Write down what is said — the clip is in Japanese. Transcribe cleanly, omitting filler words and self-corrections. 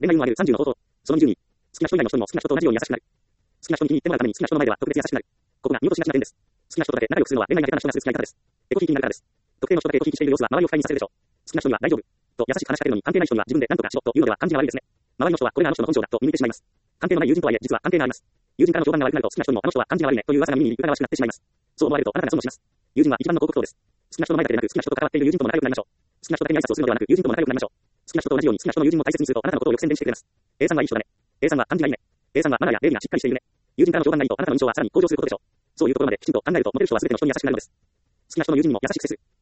恋愛運を上げる30の方法。その22。好きな人以外の人にも好きな人と同じように優しくなる。好きな人に気に入ってもらうために好きな人の前では特別優しくなる。ここが見落としがちな点です。好きな人とだけ仲良くするのは恋愛が下手な人がする使い方です。エコひいきになるからです。特定の人だけエコひいきしている様子は周りを不快にさせるでしょう。好きな人には大丈夫と優しく話しかけるのに関係ない人には自分で何とかしろというのでは感じが悪いですね。周りの人はこれがあの人の根性だと見抜いてしまいます。関係のない友人とはいえ実は関係があります。友人からの評判が悪くなると好きな人にもあの人は感じが悪いねという噂が耳に疑わしくなってしまいます。そう思われるとあなたが損をします。友人は一番の広告塔です。好きな人の前だけでなく好きな人と関わっている友人とも仲良くなりましょう。好きな人だけに挨拶をするのではなく友人とも仲良くなりましょう。好きな人と同じように好きな人の友人も大切にするとあなたのことをよく宣伝してくれます。A さんはいい人だね。A さんは感じがいいね。A さんはマナーや礼儀がしっかりしているね。友人からの評判がいいとあなたの印象はさらに向上することでしょう。そういうところまできちんと考えるとモテる人は全ての人に優しくなるのです。好きな人の友人にも優しく接する。